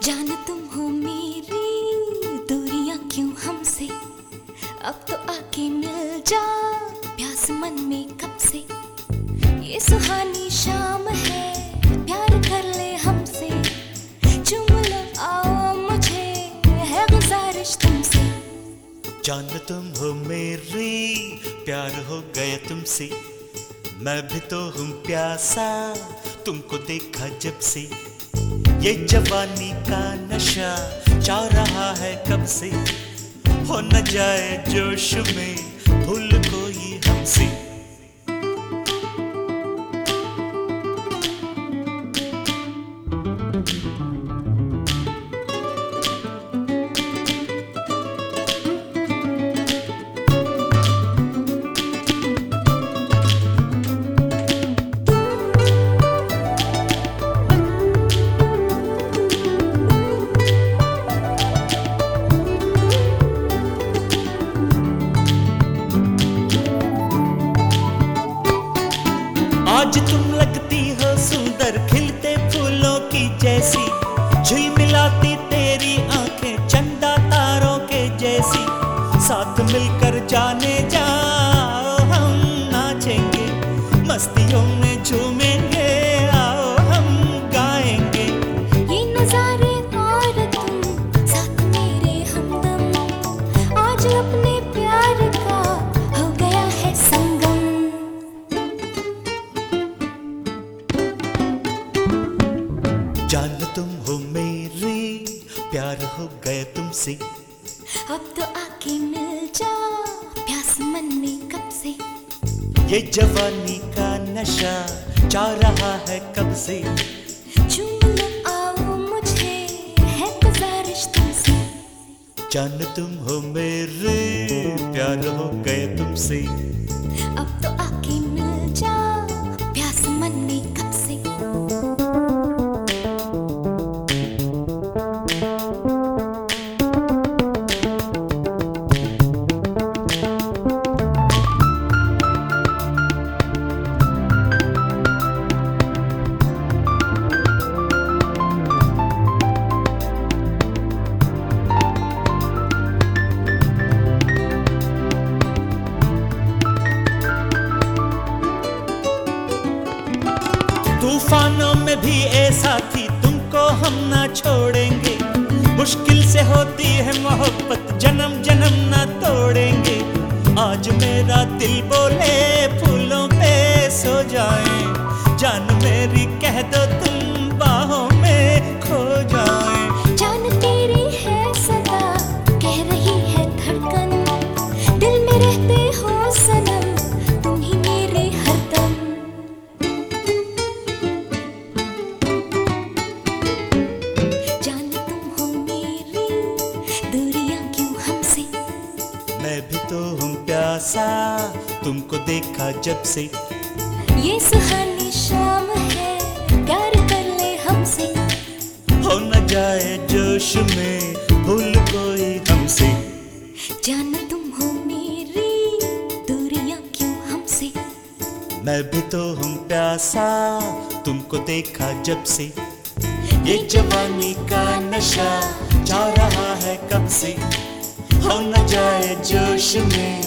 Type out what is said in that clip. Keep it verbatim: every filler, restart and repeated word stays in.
जान तुम हो मेरी, दूरियां क्यों हमसे, अब तो आके मिल जा, प्यास मन में कब से। ये सुहानी शाम है, प्यार कर ले हमसे, चुम लो आओ मुझे, है गुजारिश तुमसे। जान तुम हो मेरी, प्यार हो गया तुमसे, मैं भी तो हूँ प्यासा, तुमको देखा जब से। ये जवानी का नशा चाह रहा है कब से, हो न जाए जोश में भूल कोई हमसे। आज तुम लगती हो सुंदर खिलते फूलों की जैसी, झिलमिलाती तेरी आंखें चंदा तारों के जैसी। साथ मिलकर जाने जाओ हम नाचेंगे, मस्तियों में झूमेंगे, आओ हम गाएंगे। ये नजारे और तुम साथ मेरे हमदम, आज अपने प्यार का हो गया है संगम। जान तुम हो मेरी, प्यार हो गया तुमसे, अब तो आके मिल जा, प्यास मन में कब से। ये जवानी का नशा चाह रहा है कब से। चुम लो आओ मुझे, है गुजारिश तुमसे। जान तुम हो मेरे, प्यार हो गया तुमसे, अब तो आके मिल जा, प्यास मन में कब से। तूफानों में भी ए साथी तुमको हम ना छोड़ेंगे, मुश्किल से होती है मोहब्बत जन्म जन्म ना तोड़ेंगे। आज मेरा दिल बोले फूलों पे सो जाए, जान मेरी कह दो तुम बाहों में खो जाए। जान तेरी है सदा, कह रही है धड़कन, दिल में रहते हो सनम, तुम ही मेरे हरदम। जान तुम हो मेरी, दूरियां क्यों हमसे, मैं भी तो हूँ प्यासा, तुमको देखा जब से। ये सुहानी शाम है, प्यार कर ले हमसे, हो न जाए जोश में भूल कोई हमसे। जान तुम हो मेरी, दूरियां क्यों हमसे, मैं भी तो हूँ प्यासा, तुमको देखा जब से। ये जवानी का नशा चाह रहा है कब से, हो न जाए जोश में